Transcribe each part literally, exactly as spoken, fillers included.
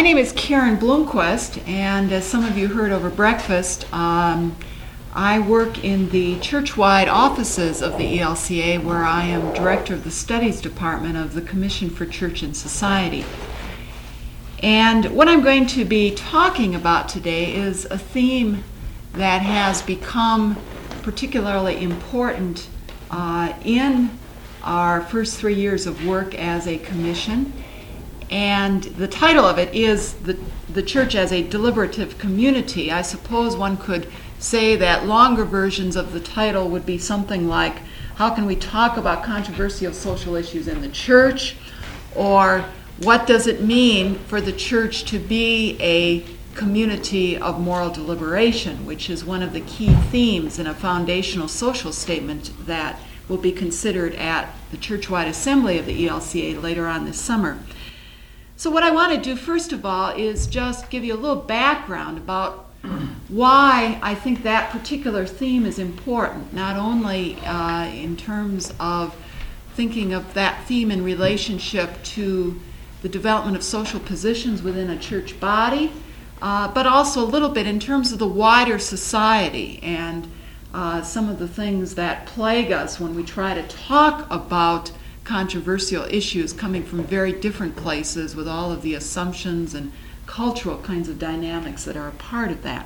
My name is Karen Bloomquist, and as some of you heard over breakfast, um, I work in the church-wide offices of the E L C A, where I am Director of the Studies Department of the Commission for Church and Society. And what I'm going to be talking about today is a theme that has become particularly important uh, in our first three years of work as a commission. And the title of it is the, the Church as a Deliberative Community. I suppose one could say that longer versions of the title would be something like, how can we talk about controversial social issues in the church? Or what does it mean for the church to be a community of moral deliberation, which is one of the key themes in a foundational social statement that will be considered at the church-wide assembly of the E L C A later on this summer. So what I want to do first of all is just give you a little background about why I think that particular theme is important, not only uh, in terms of thinking of that theme in relationship to the development of social positions within a church body, uh, but also a little bit in terms of the wider society and uh, some of the things that plague us when we try to talk about controversial issues coming from very different places with all of the assumptions and cultural kinds of dynamics that are a part of that.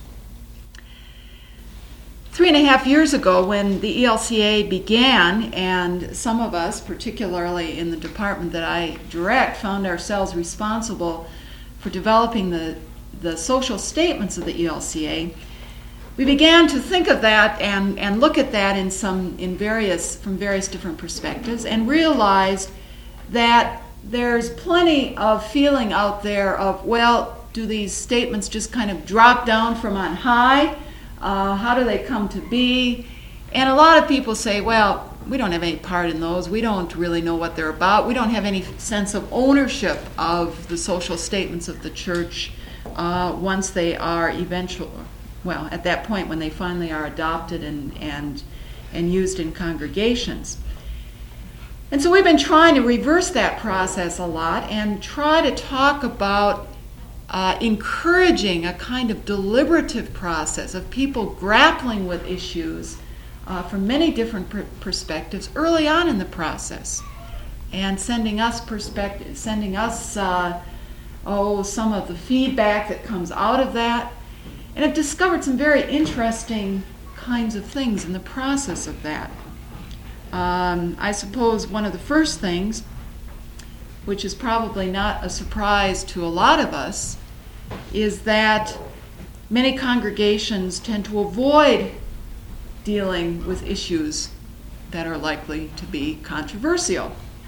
Three and a half years ago, when the E L C A began, and some of us, particularly in the department that I direct, found ourselves responsible for developing the, the social statements of the E L C A, we began to think of that and, and look at that in some in various from various different perspectives, and realized that there's plenty of feeling out there of, well, do these statements just kind of drop down from on high? Uh, how do they come to be? And a lot of people say, well, we don't have any part in those. We don't really know what they're about. We don't have any sense of ownership of the social statements of the church uh, once they are eventual. Well, at that point when they finally are adopted and, and, and used in congregations. And so we've been trying to reverse that process a lot and try to talk about uh, encouraging a kind of deliberative process of people grappling with issues uh, from many different per- perspectives early on in the process, and sending us perspective, sending us uh, oh some of the feedback that comes out of that. And I've discovered some very interesting kinds of things in the process of that. Um, I suppose one of the first things, which is probably not a surprise to a lot of us, is that many congregations tend to avoid dealing with issues that are likely to be controversial.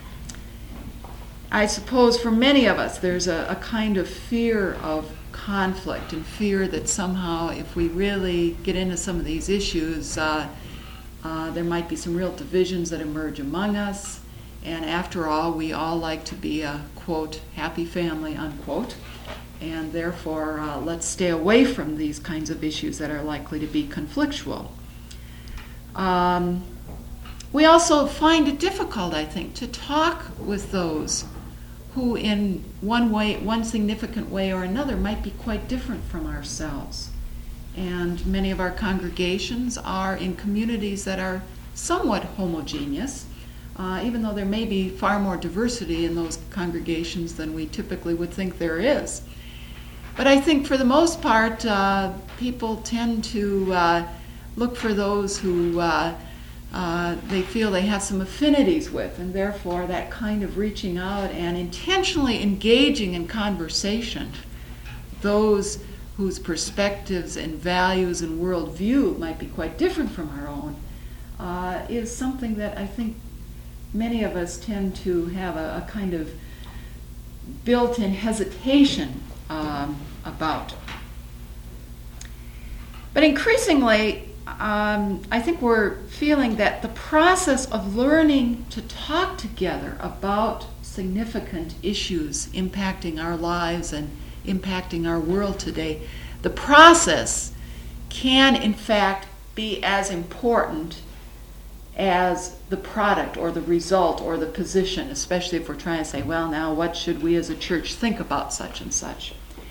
I suppose for many of us there's a, a kind of fear of conflict and fear that somehow if we really get into some of these issues, uh, uh, there might be some real divisions that emerge among us. And after all, we all like to be a, quote, happy family, unquote. And therefore, uh, let's stay away from these kinds of issues that are likely to be conflictual. Um, we also find it difficult, I think, to talk with those who in one way, one significant way or another might be quite different from ourselves. And many of our congregations are in communities that are somewhat homogeneous, uh, even though there may be far more diversity in those congregations than we typically would think there is. But I think for the most part, uh, people tend to uh, look for those who uh, Uh, they feel they have some affinities with, and therefore that kind of reaching out and intentionally engaging in conversation, those whose perspectives and values and worldview might be quite different from our own, uh, is something that I think many of us tend to have a, a kind of built-in hesitation um, about. But increasingly, Um, I think we're feeling that the process of learning to talk together about significant issues impacting our lives and impacting our world today, the process can in fact be as important as the product or the result or the position, especially if we're trying to say, well, now what should we as a church think about such and such?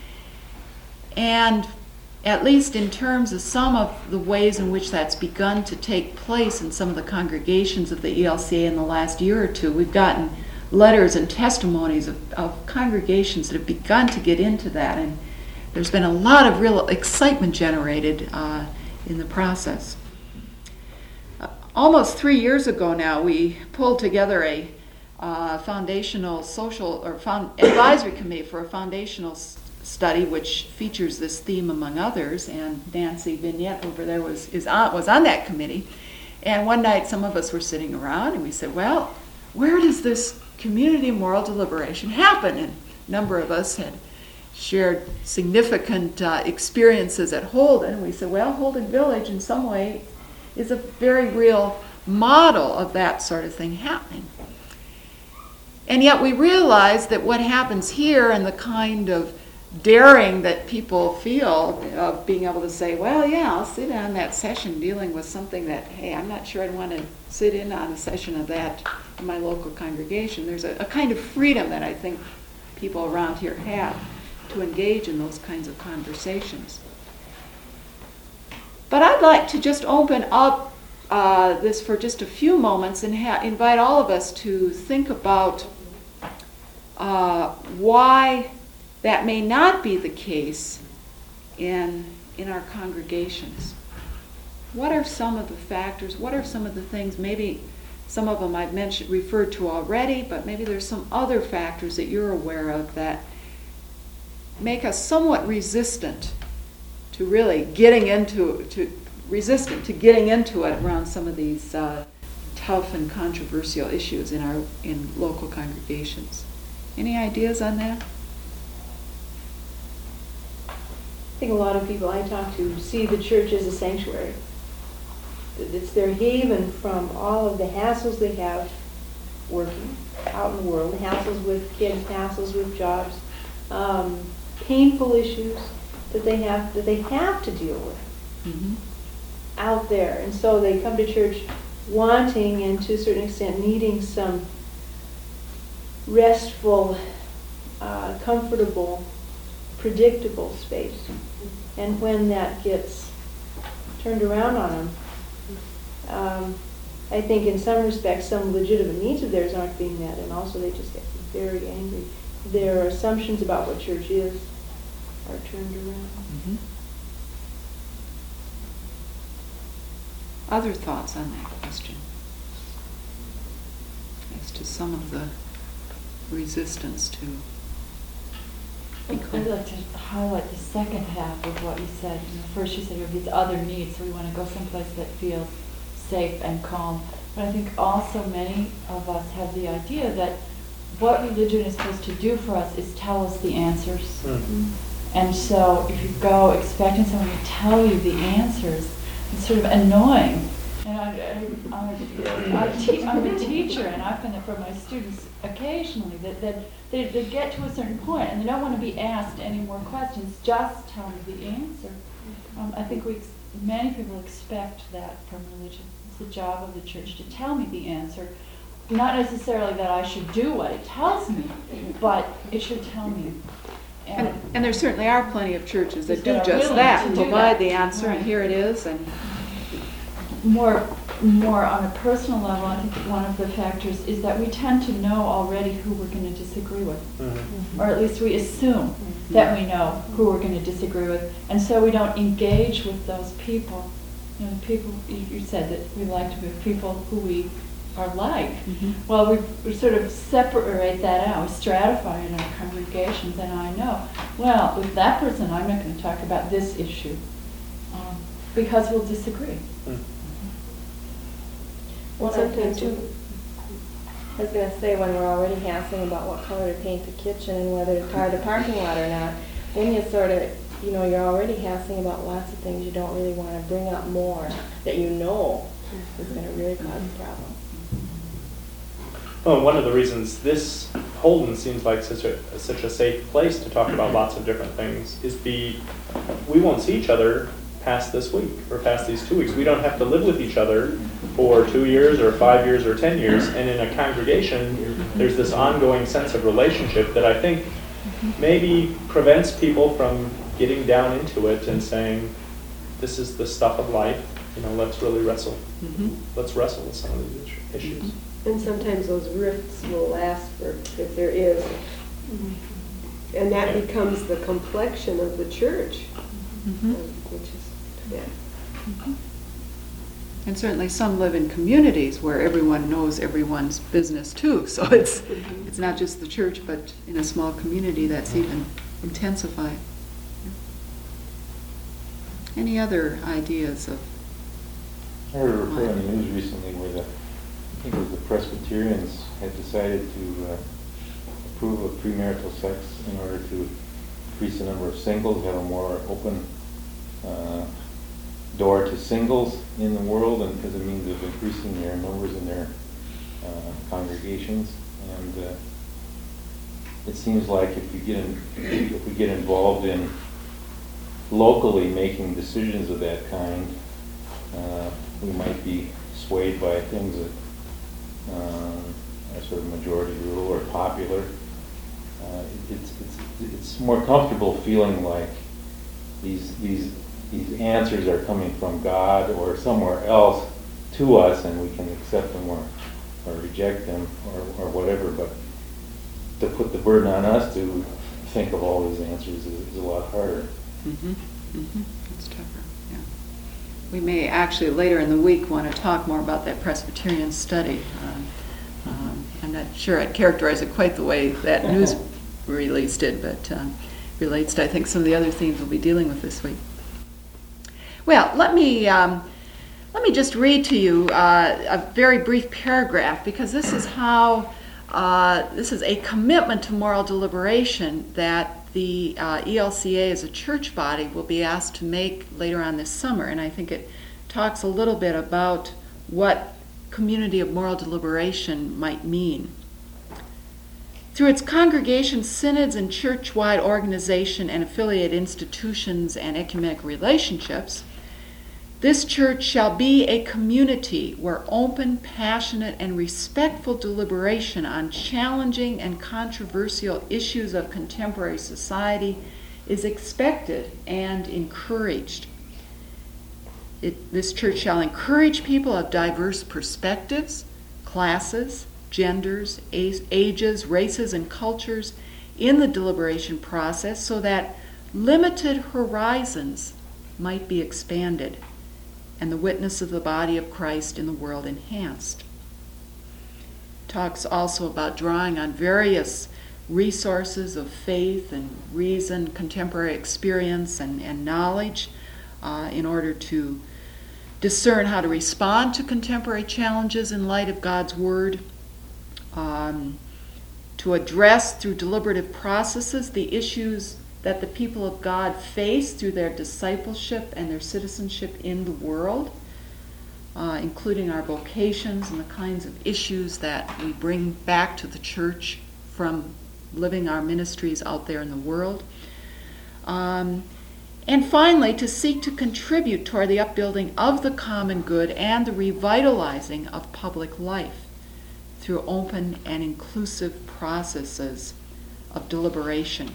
And at least in terms of some of the ways in which that's begun to take place in some of the congregations of the E L C A in the last year or two, we've gotten letters and testimonies of, of congregations that have begun to get into that, and there's been a lot of real excitement generated uh, in the process. Uh, almost three years ago now, we pulled together a uh, foundational social or found advisory committee for a foundational s- study which features this theme among others, and Nancy Vignette over there was is on, was on that committee. And one night some of us were sitting around and we said, well, where does this community moral deliberation happen? And a number of us had shared significant uh, experiences at Holden, and we said, well, Holden Village in some way is a very real model of that sort of thing happening. And yet we realized that what happens here and the kind of daring that people feel of being able to say, well, yeah, I'll sit on that session dealing with something that, hey, I'm not sure I'd want to sit in on a session of that in my local congregation. There's a, a kind of freedom that I think people around here have to engage in those kinds of conversations. But I'd like to just open up uh, this for just a few moments and ha- invite all of us to think about uh, why that may not be the case in, in our congregations. What are some of the factors? What are some of the things, maybe some of them I've mentioned, referred to already, but maybe there's some other factors that you're aware of that make us somewhat resistant to really getting into, to resistant to getting into it around some of these uh, tough and controversial issues in our in local congregations. Any ideas on that? I think a lot of people I talk to see the church as a sanctuary. It's their haven from all of the hassles they have working out in the world, the hassles with kids, hassles with jobs, um, painful issues that they have that they have to deal with mm-hmm. out there. And so they come to church wanting and to a certain extent needing some restful, uh, comfortable, predictable space. And when that gets turned around on them, um, I think in some respects some legitimate needs of theirs aren't being met, and also they just get very angry. Their assumptions about what church is are turned around. Mm-hmm. Other thoughts on that question as to some of the resistance to I'd like to highlight the second half of what you said. You know, first you said you have these other needs, so we want to go someplace that feels safe and calm. But I think also many of us have the idea that what religion is supposed to do for us is tell us the answers. Mm-hmm. And so if you go expecting someone to tell you the answers, it's sort of annoying. And I, I, I'm, a, I te- I'm a teacher, and I find that for my students occasionally, that, that they, they get to a certain point and they don't want to be asked any more questions, just tell me the answer. Um, I think we, many people expect that from religion. It's the job of the church to tell me the answer. Not necessarily that I should do what it tells me, but it should tell me. And, and, and there certainly are plenty of churches that do that just that, do provide that. the answer, right. And here it is. And more, more on a personal level, I think one of the factors is that we tend to know already who we're going to disagree with, mm-hmm. or at least we assume mm-hmm. that we know who we're going to disagree with, and so we don't engage with those people. You know, the people you, you said that we like to be with people who we are like. Mm-hmm. Well, we, we sort of separate that out, we stratify it in our congregations, and I know, well, with that person, I'm not going to talk about this issue um, because we'll disagree. Mm. Well, sometimes too, I was going to say, when we're already hassling about what color to paint the kitchen and whether to tar the parking lot or not, then you sort of, you know, you're already hassling about lots of things you don't really want to bring up more that you know is going to really cause a problem. Well, one of the reasons this Holden seems like such a such a safe place to talk about lots of different things is the we won't see each other past this week or past these two weeks. We don't have to live with each other for two years or five years or ten years. And in a congregation, there's this ongoing sense of relationship that I think maybe prevents people from getting down into it and saying, this is the stuff of life, you know, let's really wrestle. Mhm. Let's wrestle with some of these issues. And sometimes those rifts will last for, if there is. And that becomes the complexion of the church, Mhm. um, which is, yeah. And certainly some live in communities where everyone knows everyone's business too. So it's it's not just the church, but in a small community that's even intensified. Any other ideas of? I heard a report on the news recently where the, I think it was the Presbyterians had decided to uh, approve of premarital sex in order to increase the number of singles, have a more open uh, door to singles in the world, and as a means of increasing their numbers in their uh, congregations. And uh, it seems like if you get in, if we get involved in locally making decisions of that kind, uh, we might be swayed by things that um, are sort of majority rule or popular. Uh, it's, it's, it's more comfortable feeling like these, these, these answers are coming from God or somewhere else to us, and we can accept them or, or reject them or, or whatever. But to put the burden on us to think of all these answers is, is a lot harder. Mm-hmm. Mm-hmm. It's tougher, yeah. We may actually later in the week want to talk more about that Presbyterian study. Um, um, I'm not sure I'd characterize it quite the way that news release did, but um, relates to, I think, some of the other themes we'll be dealing with this week. Well, let me um, let me just read to you uh, a very brief paragraph, because this is how uh, this is a commitment to moral deliberation that the uh, E L C A as a church body will be asked to make later on this summer, and I think it talks a little bit about what community of moral deliberation might mean. Through its congregation, synods, and church-wide organization and affiliate institutions and ecumenical relationships, this church shall be a community where open, passionate, and respectful deliberation on challenging and controversial issues of contemporary society is expected and encouraged. It, this church shall encourage people of diverse perspectives, classes, genders, ages, races, and cultures in the deliberation process so that limited horizons might be expanded and the witness of the body of Christ in the world enhanced. Talks also about drawing on various resources of faith and reason, contemporary experience, and, and knowledge uh, in order to discern how to respond to contemporary challenges in light of God's Word, um, to address through deliberative processes the issues that the people of God face through their discipleship and their citizenship in the world, uh, including our vocations and the kinds of issues that we bring back to the church from living our ministries out there in the world. Um, and finally, to seek to contribute toward the upbuilding of the common good and the revitalizing of public life through open and inclusive processes of deliberation.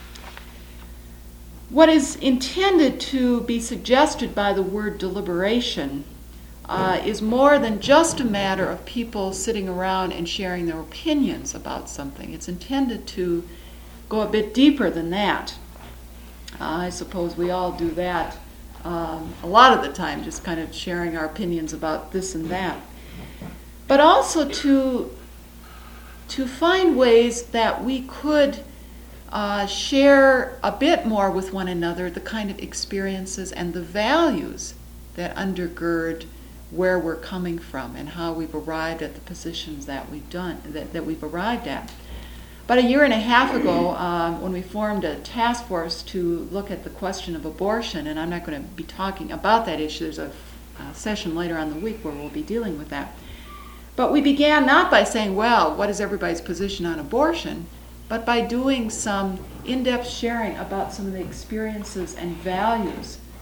What is intended to be suggested by the word deliberation uh, is more than just a matter of people sitting around and sharing their opinions about something. It's intended to go a bit deeper than that. Uh, I suppose we all do that um, a lot of the time, just kind of sharing our opinions about this and that. But also to, to find ways that we could Uh, share a bit more with one another the kind of experiences and the values that undergird where we're coming from and how we've arrived at the positions that we've done, that, that we've arrived at. About a year and a half ago, um, when we formed a task force to look at the question of abortion, and I'm not going to be talking about that issue, there's a, a session later on in the week where we'll be dealing with that. But we began not by saying, well, what is everybody's position on abortion, but by doing some in-depth sharing about some of the experiences and values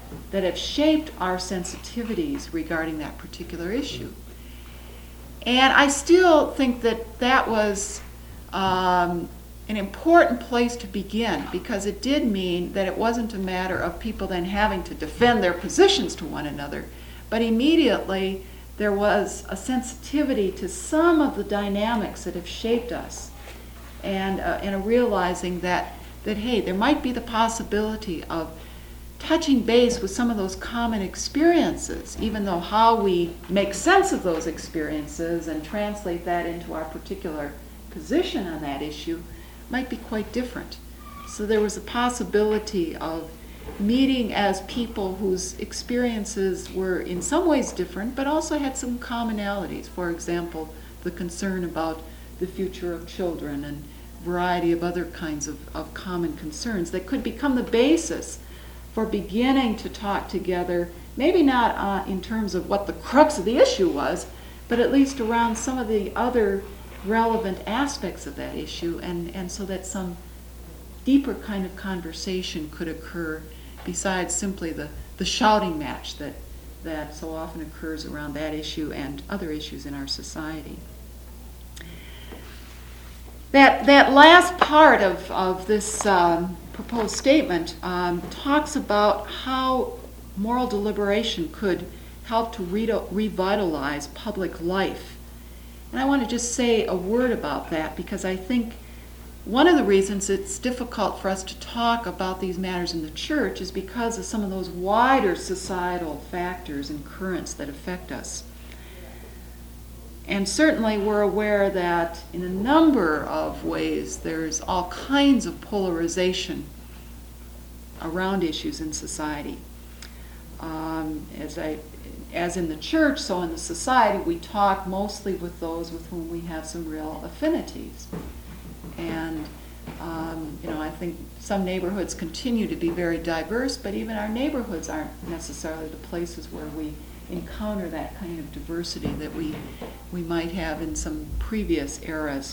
that have shaped our sensitivities regarding that particular issue. And I still think that that was um, an important place to begin, because it did mean that it wasn't a matter of people then having to defend their positions to one another, but immediately there was a sensitivity to some of the dynamics that have shaped us, and, uh, and a realizing that, that, hey, there might be the possibility of touching base with some of those common experiences, even though how we make sense of those experiences and translate that into our particular position on that issue might be quite different. So there was a possibility of meeting as people whose experiences were in some ways different, but also had some commonalities. For example, the concern about the future of children and a variety of other kinds of, of common concerns that could become the basis for beginning to talk together, maybe not uh, in terms of what the crux of the issue was, but at least around some of the other relevant aspects of that issue, and, and so that some deeper kind of conversation could occur besides simply the, the shouting match that, that so often occurs around that issue and other issues in our society. That, that last part of, of this um, proposed statement um, talks about how moral deliberation could help to re- revitalize public life. And I want to just say a word about that, because I think one of the reasons it's difficult for us to talk about these matters in the church is because of some of those wider societal factors and currents that affect us. And certainly we're aware that in a number of ways there's all kinds of polarization around issues in society. Um, as I As in the church, so in the society, we talk mostly with those with whom we have some real affinities. And, um, you know, I think some neighborhoods continue to be very diverse, but even our neighborhoods aren't necessarily the places where we encounter that kind of diversity that we, we might have in some previous eras.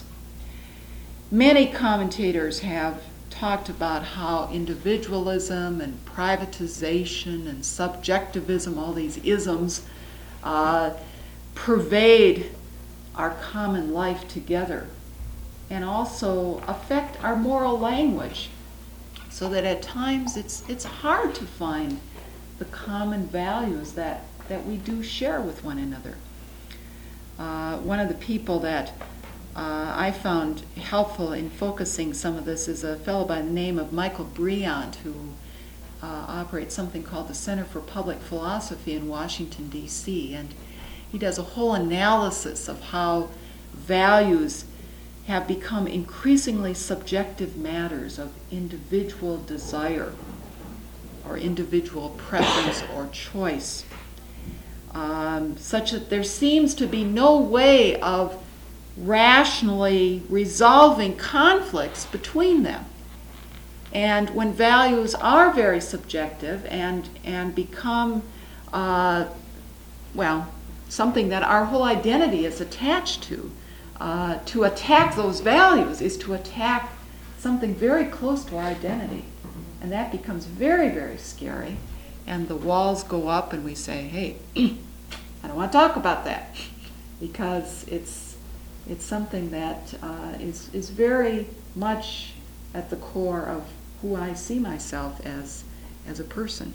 Many commentators have talked about how individualism and privatization and subjectivism, all these isms, uh, pervade our common life together and also affect our moral language, so that at times it's it's hard to find the common values that, that we do share with one another. Uh, one of the people that Uh, I found helpful in focusing some of this is a fellow by the name of Michael Briand, who uh, operates something called the Center for Public Philosophy in Washington, D C, and he does a whole analysis of how values have become increasingly subjective matters of individual desire or individual preference or choice, um, such that there seems to be no way of rationally resolving conflicts between them. And when values are very subjective and and become, uh, well, something that our whole identity is attached to, uh, to attack those values is to attack something very close to our identity. And that becomes very, very scary. And the walls go up and we say, hey, I don't want to talk about that, because it's It's something that uh, is, is very much at the core of who I see myself as, as a person.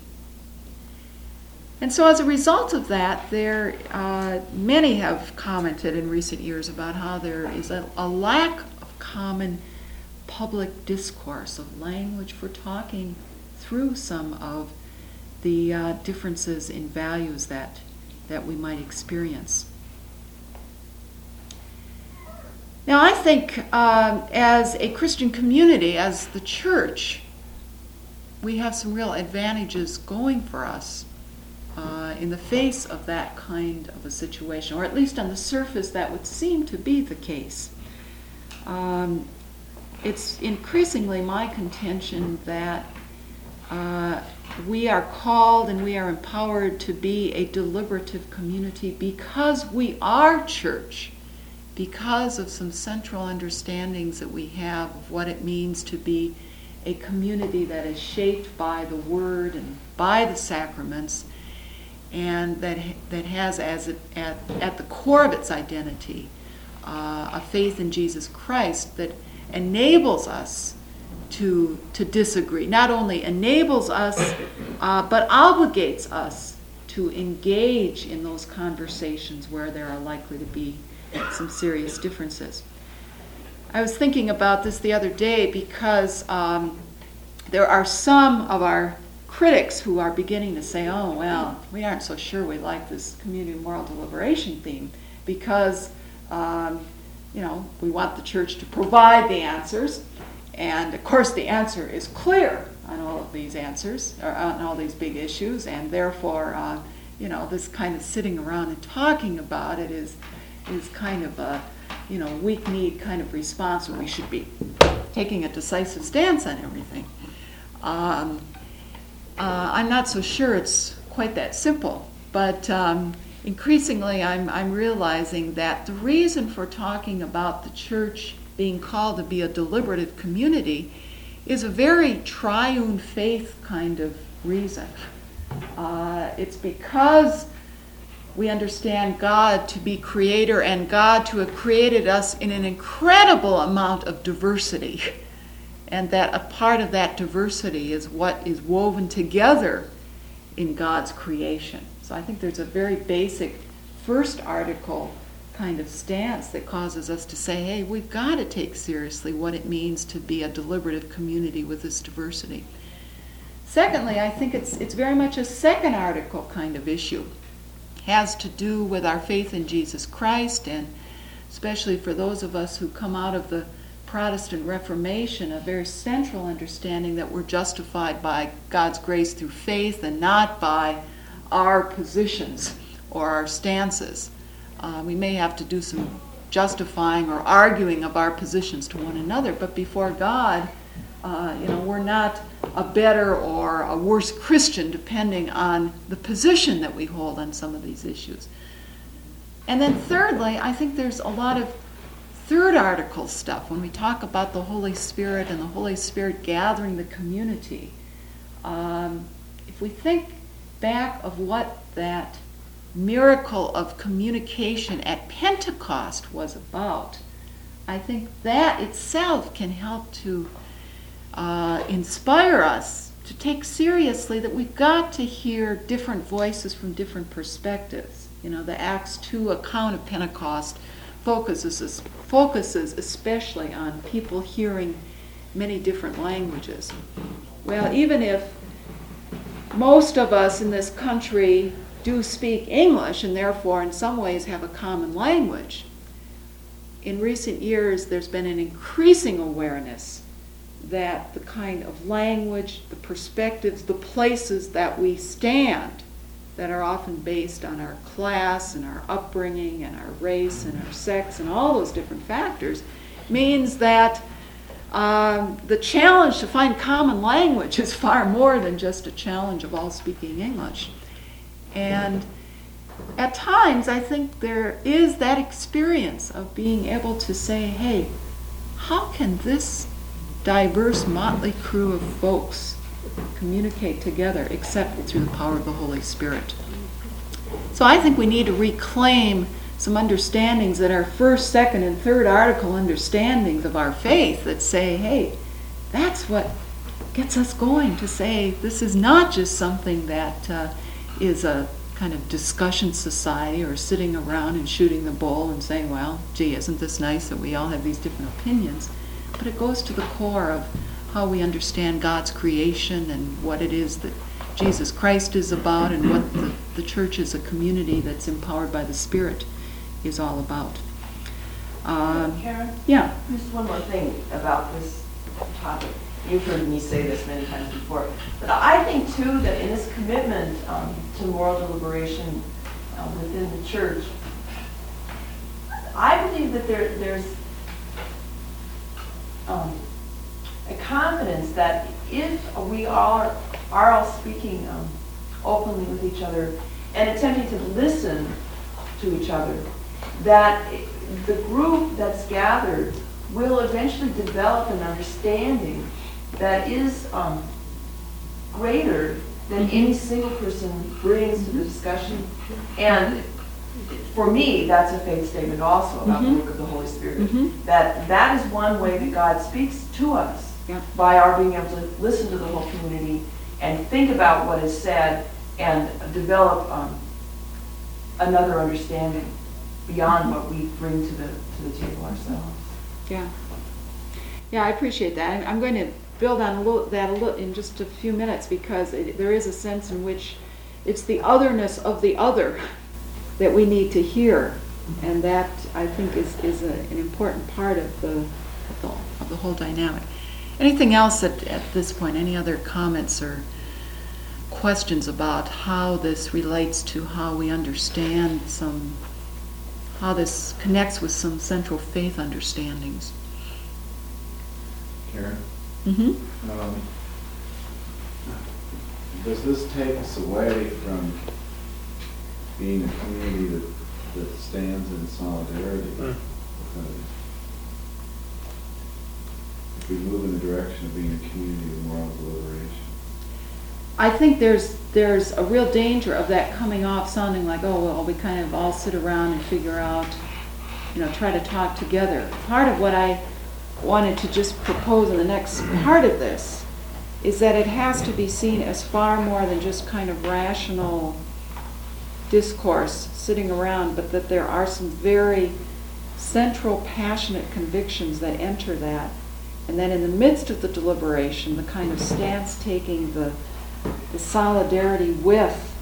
And so as a result of that, there uh, many have commented in recent years about how there is a, a lack of common public discourse, of language for talking through some of the uh, differences in values that, that we might experience. Now, I think um, as a Christian community, as the church, we have some real advantages going for us uh, in the face of that kind of a situation, or at least on the surface that would seem to be the case. Um, it's increasingly my contention that uh, we are called and we are empowered to be a deliberative community because we are church, because of some central understandings that we have of what it means to be a community that is shaped by the Word and by the sacraments, and that that has as it, at, at the core of its identity uh, a faith in Jesus Christ that enables us to to disagree. Not only enables us, uh, but obligates us to engage in those conversations where there are likely to be some serious differences. I was thinking about this the other day because um, there are some of our critics who are beginning to say, oh, well, we aren't so sure we like this community moral deliberation theme because, um, you know, we want the church to provide the answers. And, of course, the answer is clear on all of these answers, or on all these big issues, and therefore, uh, you know, this kind of sitting around and talking about it is is kind of a, you know, weak-kneed kind of response where we should be taking a decisive stance on everything. Um, uh, I'm not so sure it's quite that simple, but um, increasingly I'm, I'm realizing that the reason for talking about the church being called to be a deliberative community is a very triune faith kind of reason. Uh, it's because we understand God to be creator and God to have created us in an incredible amount of diversity. And that a part of that diversity is what is woven together in God's creation. So I think there's a very basic first article kind of stance that causes us to say, hey, we've got to take seriously what it means to be a deliberative community with this diversity. Secondly, I think it's it's very much a second article kind of issue. It has to do with our faith in Jesus Christ, and especially for those of us who come out of the Protestant Reformation, a very central understanding that we're justified by God's grace through faith and not by our positions or our stances. Uh, we may have to do some justifying or arguing of our positions to one another, but before God, uh, you know, we're not a better or a worse Christian depending on the position that we hold on some of these issues. And then thirdly, I think there's a lot of third article stuff when we talk about the Holy Spirit and the Holy Spirit gathering the community. Um, if we think back of what that miracle of communication at Pentecost was about, I think that itself can help to uh, inspire us to take seriously that we've got to hear different voices from different perspectives. You know, the Acts two account of Pentecost focuses focuses especially on people hearing many different languages. Well, even if most of us in this country do speak English and therefore in some ways have a common language, in recent years there's been an increasing awareness that the kind of language, the perspectives, the places that we stand that are often based on our class and our upbringing and our race and our sex and all those different factors means that um, the challenge to find common language is far more than just a challenge of all speaking English. And at times I think there is that experience of being able to say, hey, how can this diverse motley crew of folks communicate together except through the power of the Holy Spirit? So I think we need to reclaim some understandings that are first, second, and third article understandings of our faith that say, hey, that's what gets us going, to say this is not just something that uh, is a kind of discussion society or sitting around and shooting the bull and saying, well, gee, isn't this nice that we all have these different opinions? But it goes to the core of how we understand God's creation and what it is that Jesus Christ is about and what the, the church as a community that's empowered by the Spirit is all about. Um, Karen? Yeah. Just one more thing about this topic. You've heard me say this many times before, but I think too that in this commitment um, to moral deliberation uh, within the church, I believe that there, there's um, a confidence that if we all are, are all speaking um, openly with each other and attempting to listen to each other, that the group that's gathered will eventually develop an understanding that is um, greater than any single person brings to the discussion. And for me, that's a faith statement also about Mhm. the work of the Holy Spirit. Mhm. That that is one way that God speaks to us, Yeah. by our being able to listen to the whole community and think about what is said and develop um, another understanding beyond what we bring to the to the table ourselves. Yeah. Yeah, I appreciate that. I'm- I'm going to build on a little, that a little in just a few minutes, because it, there is a sense in which it's the otherness of the other that we need to hear, and that I think is, is a, an important part of the, of the of the whole dynamic. Anything else at, at this point? Any other comments or questions about how this relates to how we understand some, how this connects with some central faith understandings? Karen, Mm-hmm. um, does this take us away from being a community that, that stands in solidarity? Mm. Because if we move in the direction of being a community of moral deliberation. I think there's there's a real danger of that coming off sounding like, oh, well, we kind of all sit around and figure out, you know, try to talk together. Part of what I wanted to just propose in the next part of this is that it has to be seen as far more than just kind of rational discourse sitting around, but that there are some very central, passionate convictions that enter that. And then in the midst of the deliberation, the kind of stance taking, the, the solidarity with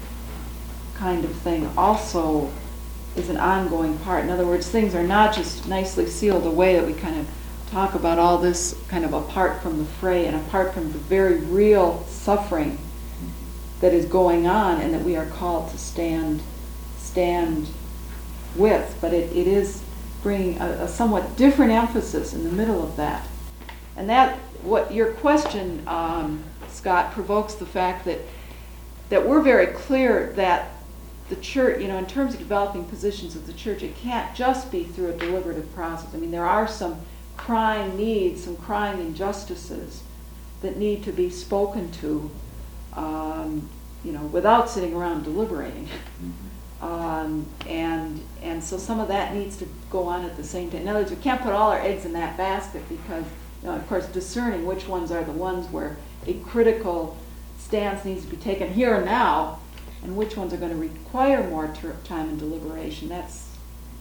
kind of thing also is an ongoing part. In other words, things are not just nicely sealed away, that we kind of talk about all this kind of apart from the fray and apart from the very real suffering that is going on, and that we are called to stand stand with. But it, it is bringing a, a somewhat different emphasis in the middle of that. And that, what your question, um, Scott, provokes the fact that that we're very clear that the church, you know, in terms of developing positions of the church, it can't just be through a deliberative process. I mean, there are some crying needs, some crying injustices that need to be spoken to, um, you know, without sitting around deliberating. Um, and and so some of that needs to go on at the same time. In other words, we can't put all our eggs in that basket, because, you know, of course, discerning which ones are the ones where a critical stance needs to be taken here and now, and which ones are going to require more ter- time and deliberation. That's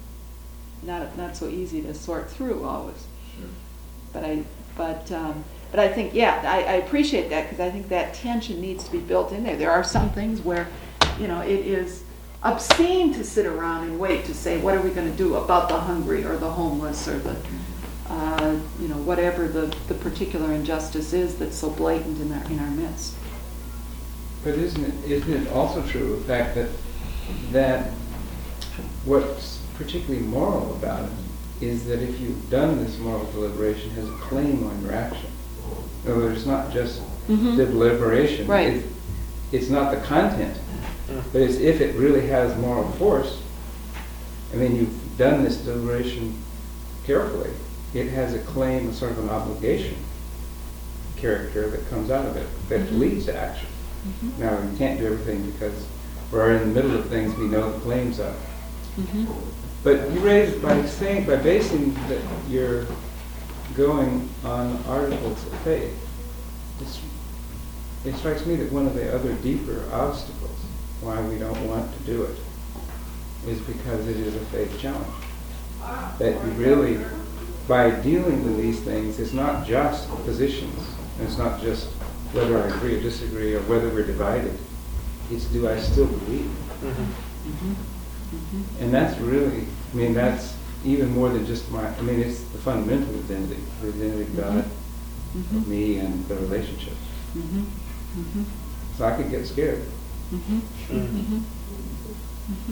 not not so easy to sort through always. Sure. But I but um, but I think yeah I, I appreciate that, because I think that tension needs to be built in there. There are some things where, you know, it is obscene to sit around and wait to say, what are we going to do about the hungry or the homeless or the uh, you know, whatever the, the particular injustice is that's so blatant in our in our midst. But isn't it, isn't it also true, the fact that that what's particularly moral about it is that if you've done this moral deliberation, it has a claim on your action. In other words, it's not just Mhm. the deliberation. Right. It, it's not the content, but it's if it really has moral force. I mean, you've done this deliberation carefully. It has a claim, a sort of an obligation character that comes out of it, that Mhm. leads to action. Mm-hmm. Now, you can't do everything because we're in the middle of things we know the claims of. Mm-hmm. But you raise it by saying, by basing that you're going on articles of faith. It's, it strikes me that one of the other deeper obstacles why we don't want to do it is because it is a faith challenge. That you really, by dealing with these things, it's not just positions, and it's not just whether I agree or disagree or whether we're divided. It's do I still believe? Mm-hmm. Mm-hmm. Mm-hmm. And that's really, I mean, that's even more than just my, I mean, it's the fundamental identity, the identity of God, Mm-hmm. of me, and the relationship. Mm-hmm. Mm-hmm. So I could get scared. Mm-hmm. Mm. Mm-hmm. Mm-hmm.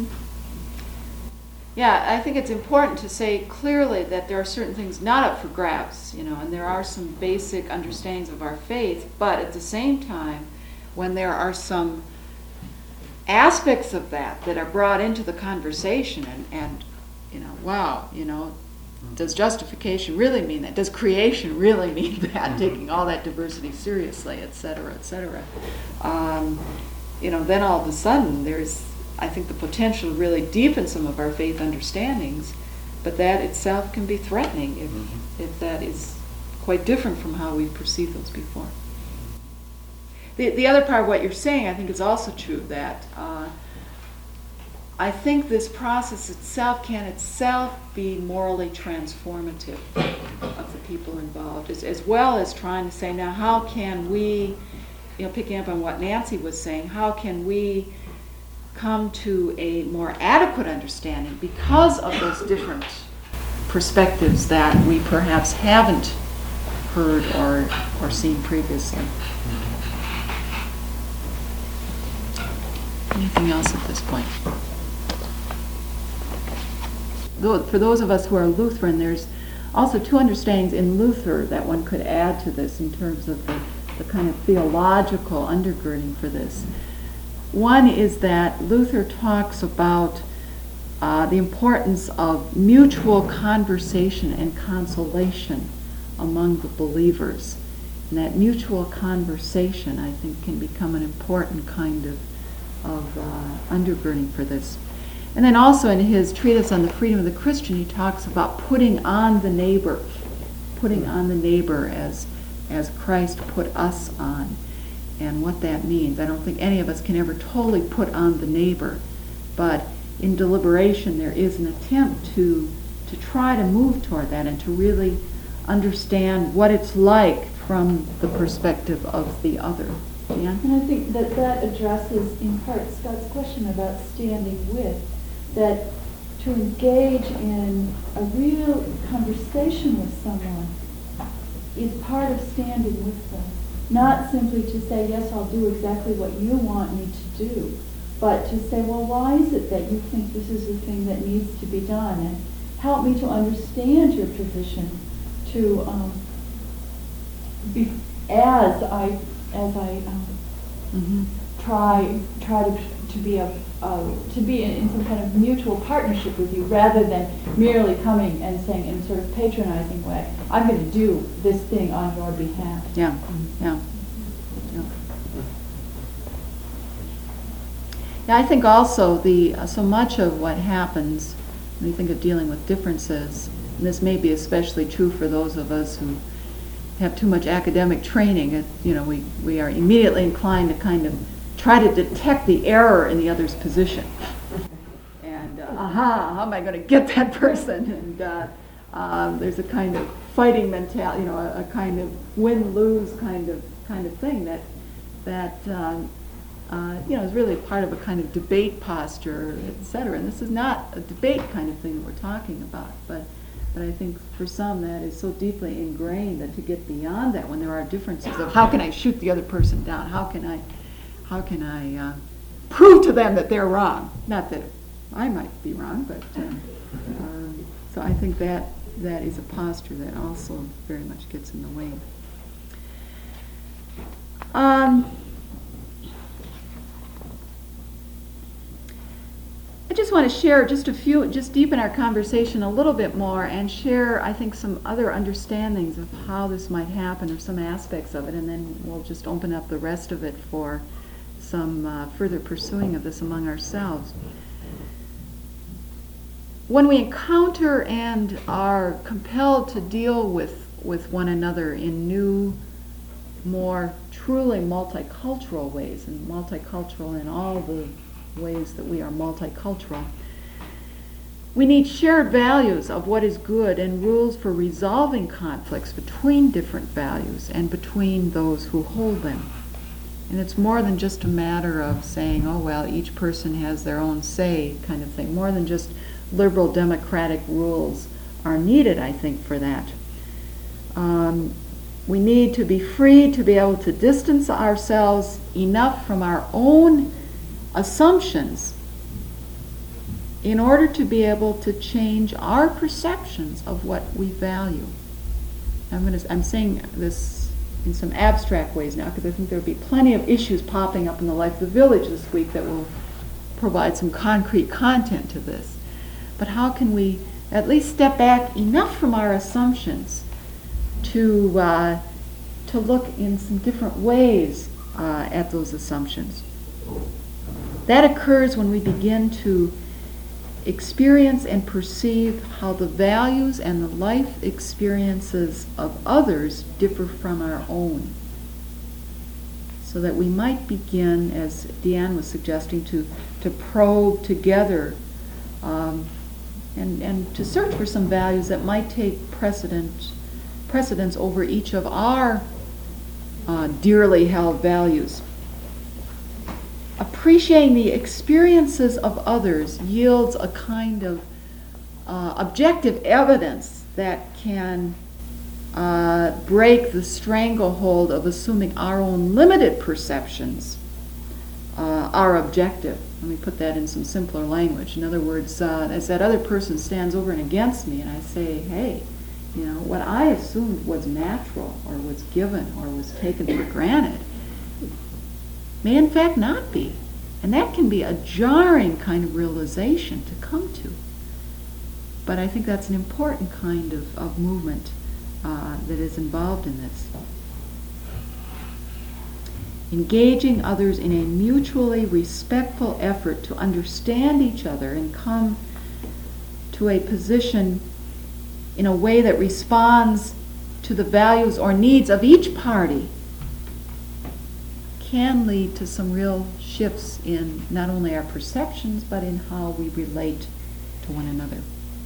Yeah, I think it's important to say clearly that there are certain things not up for grabs, you know, and there are some basic understandings of our faith, but at the same time, when there are some aspects of that that are brought into the conversation and, and you know, wow, you know, Does justification really mean that? Does creation really mean that? Taking all that diversity seriously, et cetera, et cetera. Um, you know, then all of a sudden there's, I think, the potential to really deepen some of our faith understandings, but that itself can be threatening if, mm-hmm. if that is quite different from how we perceived those before. The, the other part of what you're saying, I think, is also true, that uh, I think this process itself can itself be morally transformative of the people involved, as, as well as trying to say, now how can we, you know, picking up on what Nancy was saying, how can we come to a more adequate understanding because of those different perspectives that we perhaps haven't heard or, or seen previously. Anything else at this point? Though, for those of us who are Lutheran, there's also two understandings in Luther that one could add to this in terms of the, the kind of theological undergirding for this. One is that Luther talks about uh, the importance of mutual conversation and consolation among the believers. And that mutual conversation, I think, can become an important kind of of uh, undergirding for this. And then also in his treatise on the freedom of the Christian, he talks about putting on the neighbor, putting on the neighbor as as Christ put us on, and what that means. I don't think any of us can ever totally put on the neighbor, but in deliberation there is an attempt to to try to move toward that and to really understand what it's like from the perspective of the other. Yeah. And I think that that addresses in part Scott's question about standing with, that to engage in a real conversation with someone is part of standing with them. Not simply to say, yes, I'll do exactly what you want me to do, but to say, well, why is it that you think this is the thing that needs to be done? And help me to understand your position, to um, be, as I as I um, mm-hmm. try try to to be a uh, to be in, in some kind of mutual partnership with you, rather than merely coming and saying in a sort of patronizing way, I'm going to do this thing on your behalf. Yeah, mm-hmm. yeah. yeah. Yeah, I think also the uh, so much of what happens when you think of dealing with differences, and this may be especially true for those of us who have too much academic training, it, you know, we, we are immediately inclined to kind of try to detect the error in the other's position. And, uh, aha, how am I going to get that person? And uh, um, there's a kind of fighting mentality, you know, a, a kind of win-lose kind of kind of thing that, that um, uh, you know, is really part of a kind of debate posture, et cetera. And this is not a debate kind of thing that we're talking about, but But I think for some that is so deeply ingrained that to get beyond that, when there are differences of how can I shoot the other person down, how can I, how can I uh, prove to them that they're wrong? Not that I might be wrong, but uh, um, so I think that that is a posture that also very much gets in the way. Um, I just want to share just a few, just deepen our conversation a little bit more and share, I think, some other understandings of how this might happen or some aspects of it, and then we'll just open up the rest of it for some uh, further pursuing of this among ourselves. When we encounter and are compelled to deal with, with one another in new, more truly multicultural ways, and multicultural in all the ways that we are multicultural, we need shared values of what is good and rules for resolving conflicts between different values and between those who hold them. And it's more than just a matter of saying, oh, well, each person has their own say kind of thing. More than just liberal democratic rules are needed, I think, for that. Um, we need to be free to be able to distance ourselves enough from our own assumptions in order to be able to change our perceptions of what we value. I'm going to, I'm saying this in some abstract ways now because I think there will be plenty of issues popping up in the life of the village this week that will provide some concrete content to this. But how can we at least step back enough from our assumptions to uh, to look in some different ways uh, at those assumptions. That occurs when we begin to experience and perceive how the values and the life experiences of others differ from our own. So that we might begin, as Deanne was suggesting, to, to probe together um, and, and to search for some values that might take precedent, precedence over each of our uh, dearly held values. Appreciating the experiences of others yields a kind of uh, objective evidence that can uh, break the stranglehold of assuming our own limited perceptions uh, are objective. Let me put that in some simpler language. In other words, uh, as that other person stands over and against me and I say, hey, you know, what I assumed was natural or was given or was taken for granted may in fact not be. And that can be a jarring kind of realization to come to. But I think that's an important kind of, of movement uh, that is involved in this. Engaging others in a mutually respectful effort to understand each other and come to a position in a way that responds to the values or needs of each party can lead to some real shifts in not only our perceptions, but in how we relate to one another.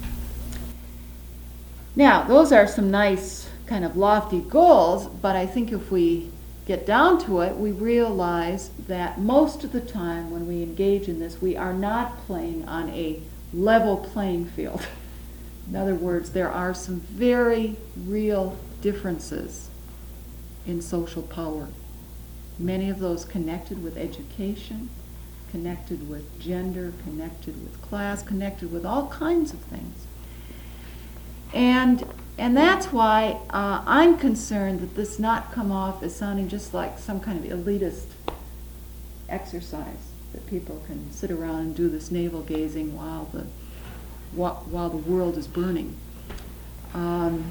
Now, those are some nice kind of lofty goals, but I think if we get down to it, we realize that most of the time when we engage in this, we are not playing on a level playing field. In other words, there are some very real differences in social power. Many of those connected with education, connected with gender, connected with class, connected with all kinds of things. And and that's why uh, I'm concerned that this not come off as sounding just like some kind of elitist exercise, that people can sit around and do this navel gazing while the while, while the world is burning. Um,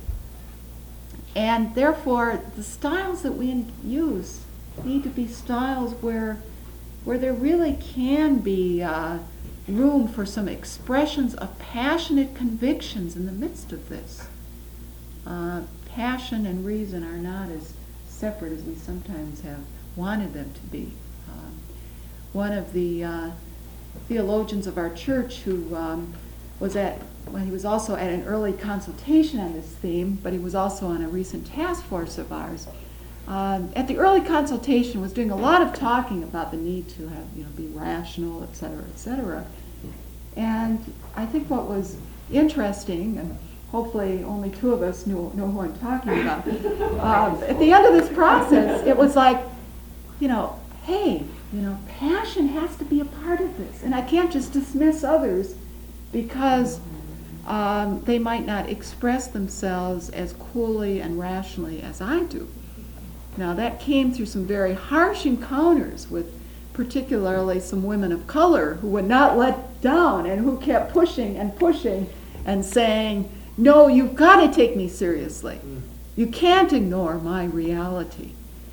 and therefore, the styles that we use need to be styles where where there really can be uh, room for some expressions of passionate convictions in the midst of this. Uh, passion and reason are not as separate as we sometimes have wanted them to be. Um, one of the uh, theologians of our church who um, was at, well, he was also at an early consultation on this theme, but he was also on a recent task force of ours. Um, at the early consultation was doing a lot of talking about the need to have, you know, be rational, et cetera, et cetera. And I think what was interesting, and hopefully only two of us know, know who I'm talking about, um, at the end of this process, it was like, you know, hey, you know, passion has to be a part of this. And I can't just dismiss others because um, they might not express themselves as coolly and rationally as I do. Now, that came through some very harsh encounters with particularly some women of color who would not let down and who kept pushing and pushing and saying, no, you've got to take me seriously. You can't ignore my reality.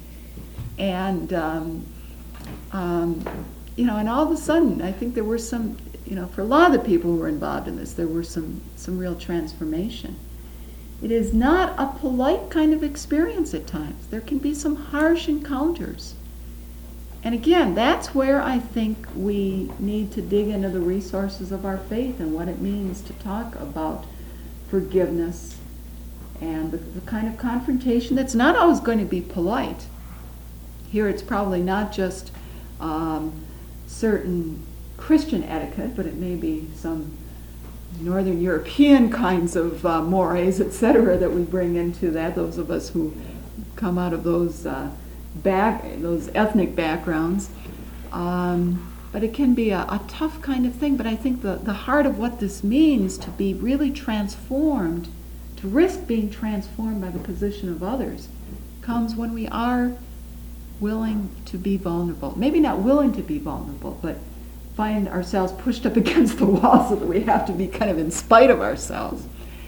And, um, um, you know, and all of a sudden, I think there were some, you know, for a lot of the people who were involved in this, there were some, some real transformation. It is not a polite kind of experience at times. There can be some harsh encounters. And again, that's where I think we need to dig into the resources of our faith and what it means to talk about forgiveness and the, the kind of confrontation that's not always going to be polite. Here it's probably not just um, certain Christian etiquette, but it may be some Northern European kinds of uh, mores, et cetera, that we bring into that, those of us who come out of those uh, back, those ethnic backgrounds. Um, but it can be a, a tough kind of thing, but I think the, the heart of what this means to be really transformed, to risk being transformed by the position of others, comes when we are willing to be vulnerable. Maybe not willing to be vulnerable, but find ourselves pushed up against the wall so that we have to be kind of in spite of ourselves.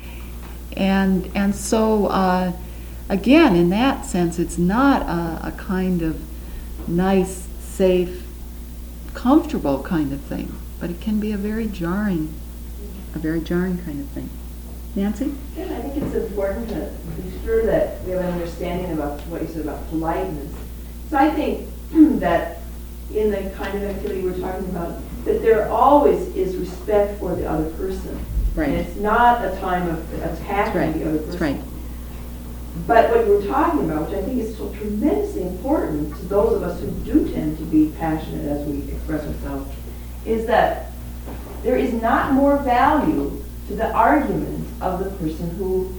And and so, uh, again, in that sense, it's not a, a kind of nice, safe, comfortable kind of thing, but it can be a very jarring, a very jarring kind of thing. Nancy? Yeah, I think it's important to be sure that we have an understanding about what you said about politeness. So I think that in the kind of activity we're talking about, that there always is respect for the other person. Right. And it's not a time of attacking Right. the other person. That's right. But what we're talking about, which I think is so tremendously important to those of us who do tend to be passionate as we express ourselves, is that there is not more value to the argument of the person who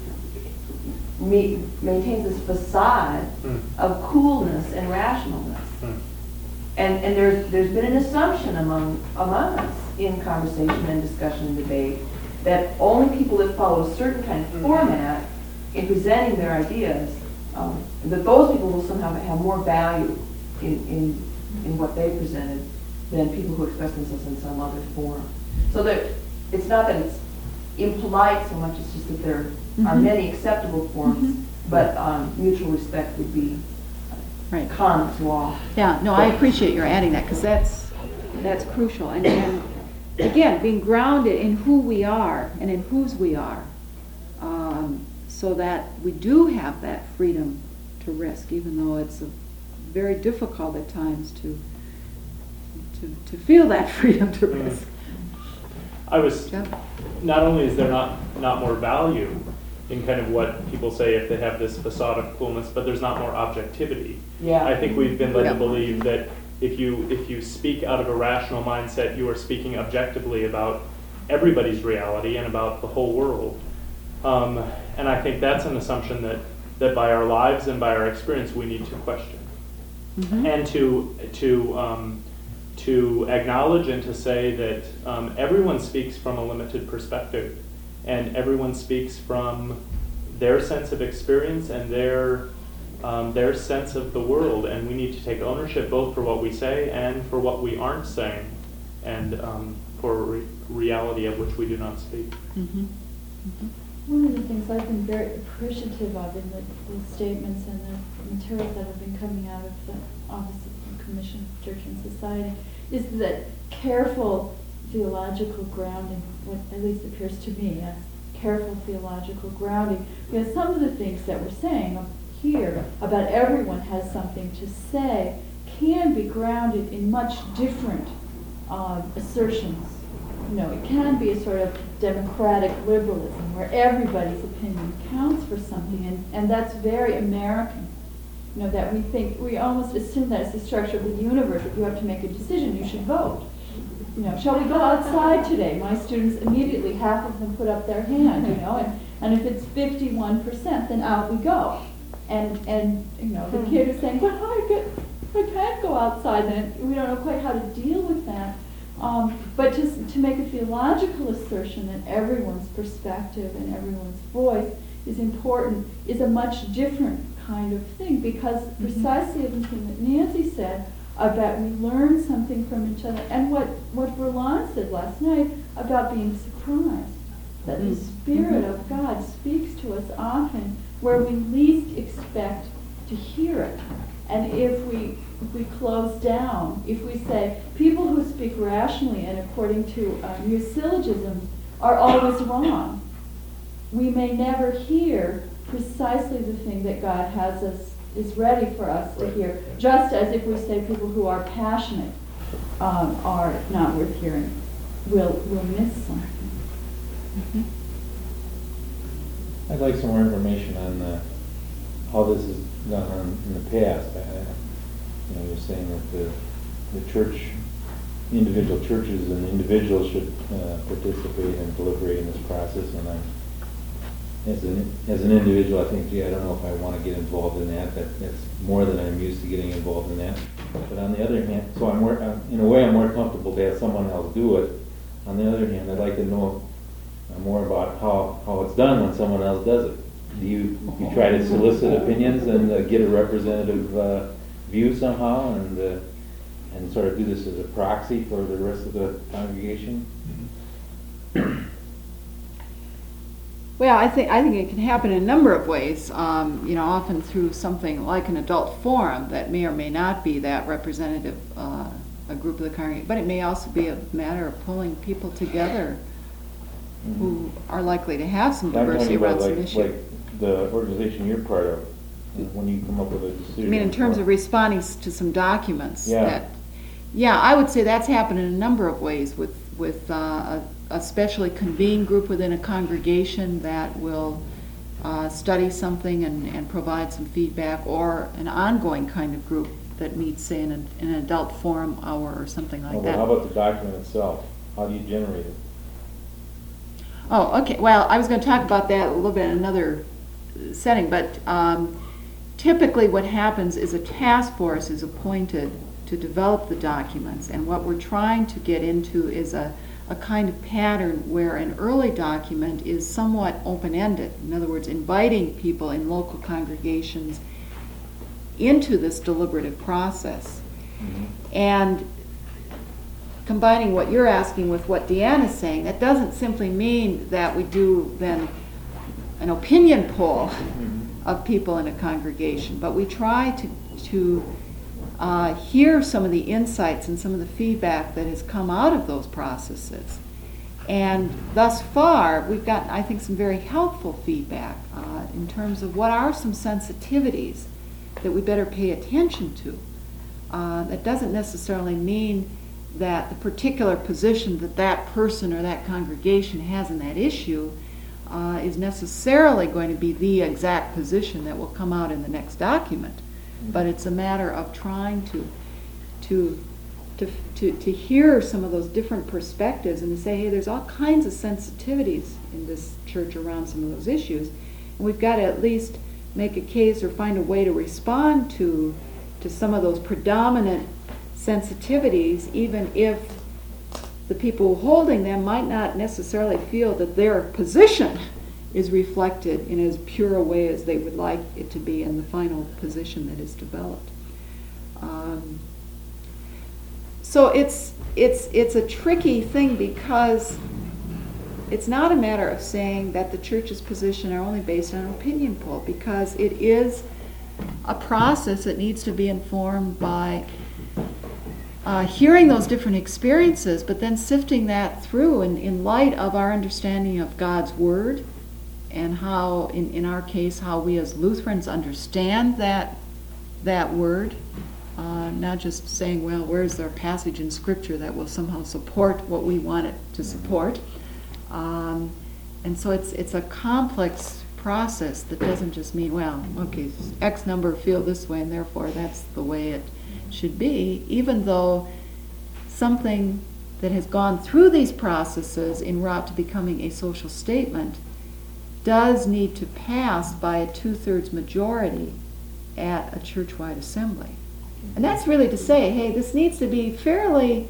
me- maintains this facade Mm. of coolness and rationalness. Mm. And, and there's, there's been an assumption among, among us in conversation and discussion and debate that only people that follow a certain kind of format in presenting their ideas, um, that those people will somehow have more value in, in, in what they presented than people who express themselves in some other forum. So that it's not that it's impolite so much, it's just that there are Mhm. many acceptable forms, Mhm. but um, mutual respect would be Right. common to all. Yeah, no, I appreciate your adding that, because that's, that's crucial. And, and again, being grounded in who we are and in whose we are, um, so that we do have that freedom to risk, even though it's a, very difficult at times to, to, to feel that freedom to Mm. risk. I was, Yeah. not only is there not, not more value in kind of what people say if they have this facade of coolness, but there's not more objectivity. Yeah. I think we've been led Yeah. to believe that if you if you speak out of a rational mindset, you are speaking objectively about everybody's reality and about the whole world. Um, and I think that's an assumption that, that by our lives and by our experience we need to question. Mhm. And to to um, to acknowledge and to say that um, everyone speaks from a limited perspective, and everyone speaks from their sense of experience and their um, their sense of the world, and we need to take ownership both for what we say and for what we aren't saying, and um, for re- reality of which we do not speak. Mhm. One of the things I've been very appreciative of in the, the statements and the materials that have been coming out of the Office of the Commission of Church and Society is that careful theological grounding, what at least appears to me as careful theological grounding, because some of the things that we're saying here about everyone has something to say can be grounded in much different um, assertions. You know, it can be a sort of democratic liberalism where everybody's opinion counts for something, and, and that's very American. You know, that we think, we almost assume that it's the structure of the universe. If you have to make a decision, you should vote. You know, shall we go outside today? My students immediately, half of them put up their hand, you know, and, and if it's fifty-one percent, then out we go. And, and you know, the kid is saying, but I, get, I can't go outside, and we don't know quite how to deal with that. Um, but just to make a theological assertion that everyone's perspective and everyone's voice is important is a much different kind of thing, because Mm-hmm. precisely the thing that Nancy said about we learn something from each other, and what, what Berlin said last night about being surprised, that the Mm. Spirit Mhm. of God speaks to us often where we least expect to hear it. And if we if we close down, if we say people who speak rationally and according to um, your syllogisms are always wrong, we may never hear precisely the thing that God has us is ready for us to Right. hear. Just as if we say people who are passionate um, are not worth hearing, we'll we'll miss something. Mhm. I'd like some more information on uh, how this is done on, in the past. I, I- you know, you're saying that the, the church, individual churches and individuals should uh, participate and deliberate in this process. And I'm, as an as an individual, I think, gee, I don't know if I want to get involved in that. That that's more than I'm used to getting involved in that. But on the other hand, so I'm more, I'm, in a way, I'm more comfortable to have someone else do it. On the other hand, I'd like to know uh, more about how, how it's done when someone else does it. Do you, you try to solicit opinions and uh, get a representative uh, view somehow? And uh, and sort of do this as a proxy for the rest of the congregation? Well, I think I think it can happen in a number of ways. Um, you know, often through something like an adult forum that may or may not be that representative, uh, a group of the congregation, but it may also be a matter of pulling people together Mhm. who are likely to have some I'm diversity talking around about some like, issue. like the organization you're part of, when you come up with a decision. I mean, in terms or- of responding s- to some documents. Yeah. That, yeah, I would say that's happened in a number of ways with, with uh, a, a specially convened group within a congregation that will uh, study something and, and provide some feedback, or an ongoing kind of group that meets, say, in, an in an adult forum hour or something like Oh, but that. how about the document itself? How do you generate it? Oh, okay. Well, I was going to talk about that a little bit in another setting, but um, typically what happens is a task force is appointed to develop the documents, and what we're trying to get into is a, a kind of pattern where an early document is somewhat open-ended. In other words, inviting people in local congregations into this deliberative process. Mm-hmm. And combining what you're asking with what Deanne is saying, that doesn't simply mean that we do then an opinion poll of people in a congregation, but we try to, to uh, hear some of the insights and some of the feedback that has come out of those processes. And thus far, we've gotten, I think, some very helpful feedback uh, in terms of what are some sensitivities that we better pay attention to. Uh, that doesn't necessarily mean that the particular position that that person or that congregation has in that issue uh, is necessarily going to be the exact position that will come out in the next document. But it's a matter of trying to, to, to, to, to hear some of those different perspectives and to say, hey, there's all kinds of sensitivities in this church around some of those issues, and we've got to at least make a case or find a way to respond to, to some of those predominant sensitivities, even if the people holding them might not necessarily feel that their position is reflected in as pure a way as they would like it to be in the final position that is developed. Um, so it's it's it's a tricky thing, because it's not a matter of saying that the church's position are only based on an opinion poll, because it is a process that needs to be informed by Uh, hearing those different experiences, but then sifting that through in, in light of our understanding of God's Word, and how, in, in our case, how we as Lutherans understand that that Word, uh, not just saying, well, where's there a passage in Scripture that will somehow support what we want it to support. Um, and so it's it's a complex process that doesn't just mean, well, okay, X number feel this way, and therefore that's the way it should be, even though something that has gone through these processes en route to becoming a social statement does need to pass by a two-thirds majority at a church-wide assembly. And that's really to say, hey, this needs to be fairly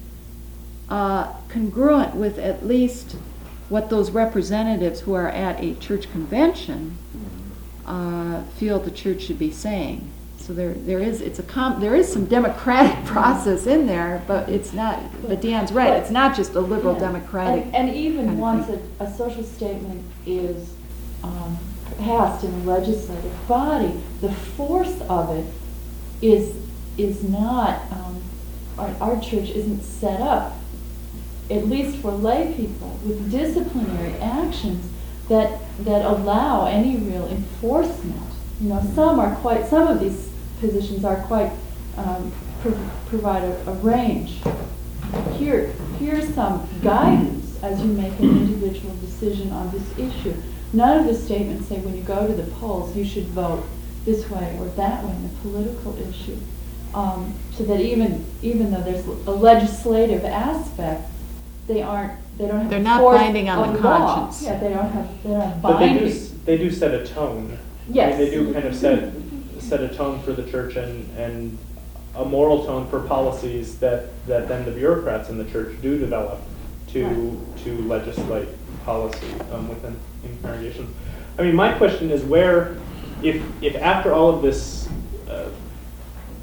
uh, congruent with at least what those representatives who are at a church convention uh, feel the church should be saying. So there, there is, it's a com- there is some democratic process in there, but it's not. But Deanne's right; it's not just a liberal Yeah. democratic. And, and even kind of once thing. a, a social statement is um, passed in a legislative body, the force of it is is not. Um, our, our church isn't set up, at least for lay people, with disciplinary actions that that allow any real enforcement. You know, some are quite. Some of these positions are quite um, pro- provide a, a range. Here, here's some guidance as you make an individual decision on this issue. None of the statements say when you go to the polls you should vote this way or that way in a political issue. Um, so that even even though there's a legislative aspect, they aren't. They don't have. They're the not force binding on of the law. conscience. Yeah, they don't have. They don't have But they binding. do, s- they do set a tone. Yes. I mean, they do kind of set, set a tone for the church, and, and a moral tone for policies that, that then the bureaucrats in the church do develop to, Right. to legislate policy um, within in congregations. I mean, my question is where, if, if after all of this uh,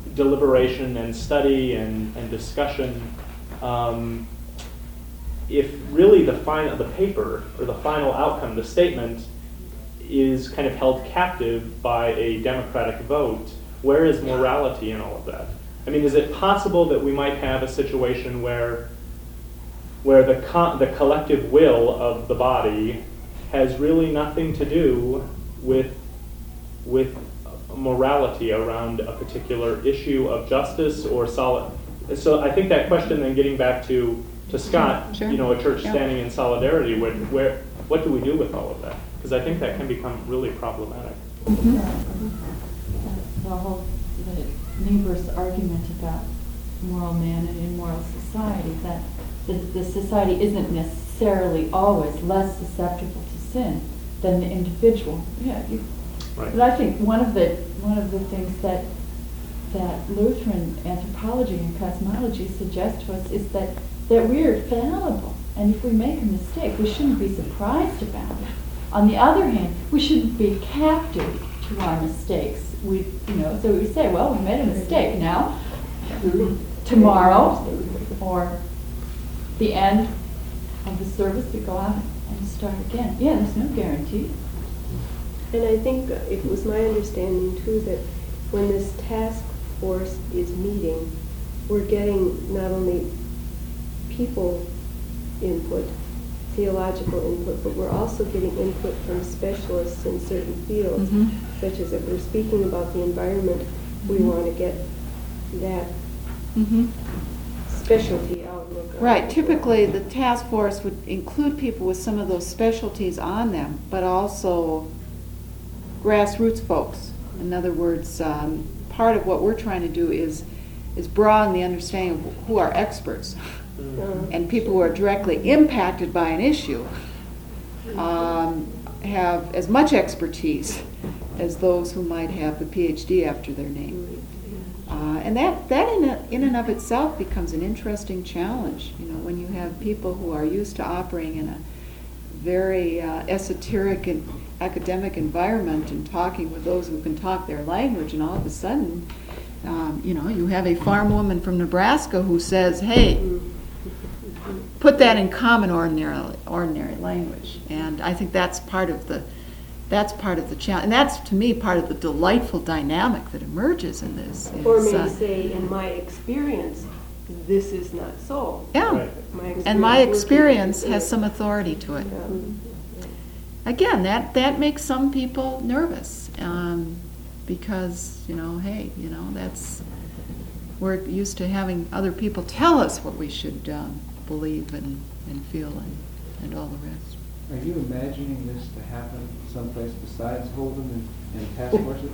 deliberation and study and, and discussion, um, if really the final, the paper or the final outcome, the statement, is kind of held captive by a democratic vote, where is morality in all of that? I mean, is it possible that we might have a situation where where the co- the collective will of the body has really nothing to do with with morality around a particular issue of justice or solid? So I think that question, then getting back to to Scott, Sure. you know, a church Yeah. standing in solidarity, where, where what do we do with all of that? Because I think that can become really problematic. The whole, the neighbor's argument about moral man and immoral society, that the, the society isn't necessarily always less susceptible to sin than the individual. Yeah, you, Right. but I think one of the one of the things that that Lutheran anthropology and cosmology suggest to us is that that we're fallible, and if we make a mistake, we shouldn't be surprised about it. On the other hand, we shouldn't be captive to our mistakes. We, you know, so we say, well, we made a mistake. Now, tomorrow, or the end of the service, we go out and start again. Yeah, there's no guarantee. And I think it was my understanding too that when this task force is meeting, we're getting not only people input, theological input, but we're also getting input from specialists in certain fields, Mhm. such as if we're speaking about the environment, we Mhm. want to get that Mhm. specialty outlook. on Right, it. typically, the task force would include people with some of those specialties on them, but also grassroots folks. In other words, um, part of what we're trying to do is, is broaden the understanding of who are experts. Uh, And people who are directly impacted by an issue um, have as much expertise as those who might have the P H D after their name. Uh, and that, that in, a, in and of itself becomes an interesting challenge, you know, when you have people who are used to operating in a very uh, esoteric and academic environment and talking with those who can talk their language, and all of a sudden, um, you know, you have a farm woman from Nebraska who says, hey, put that in common ordinary, ordinary language. And I think that's part of the That's part of the challenge, and that's, to me, part of the delightful dynamic that emerges in this. is, Or may uh, say, in my experience, this is not so. Yeah, Right. My and my working experience with has it. some authority to it. Yeah. Again, that, that makes some people nervous, um, because, you know, hey, you know, that's, we're used to having other people tell us what we should um, believe and, and feel and, and all the rest. Are you imagining this to happen someplace besides Holden and, and task forces?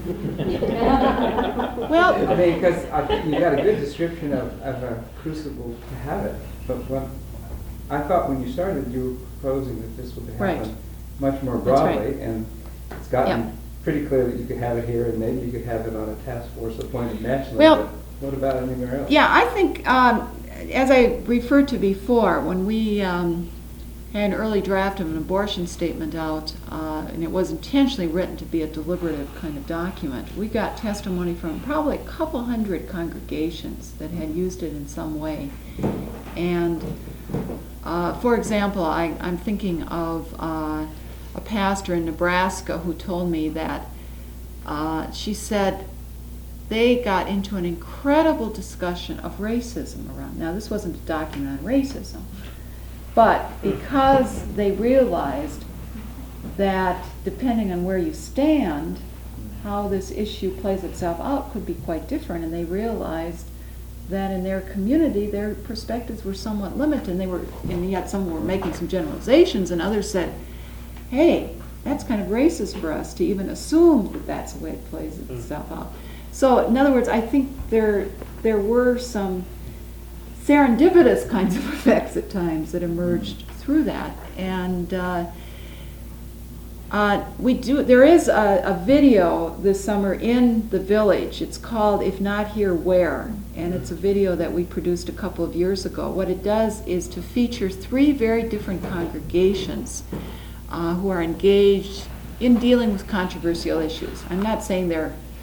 Well, I mean, because I think you got a good description of, of a crucible to have it, but what, I thought when you started, you were proposing that this would Right. happen much more That's right. broadly, and it's gotten Yeah. pretty clear that you could have it here, and maybe you could have it on a task force appointed nationally, Well- but what about anywhere else? Yeah, I think, um, as I referred to before, when we um, had an early draft of an abortion statement out, uh, and it was intentionally written to be a deliberative kind of document, we got testimony from probably a couple hundred congregations that had used it in some way. And, uh, for example, I, I'm thinking of uh, a pastor in Nebraska who told me that uh, she said, they got into an incredible discussion of racism around. Now, this wasn't a document on racism, but because they realized that depending on where you stand, how this issue plays itself out could be quite different, and they realized that in their community, their perspectives were somewhat limited, and they were, and yet some were making some generalizations, and others said, hey, that's kind of racist for us to even assume that that's the way it plays itself out. So, in other words, I think there there were some serendipitous kinds of effects at times that emerged through that, and uh, uh, we do. There is a, a video this summer in the village. It's called "If Not Here, Where," and it's a video that we produced a couple of years ago. What it does is to feature three very different congregations uh, who are engaged in dealing with controversial issues. I'm not saying they're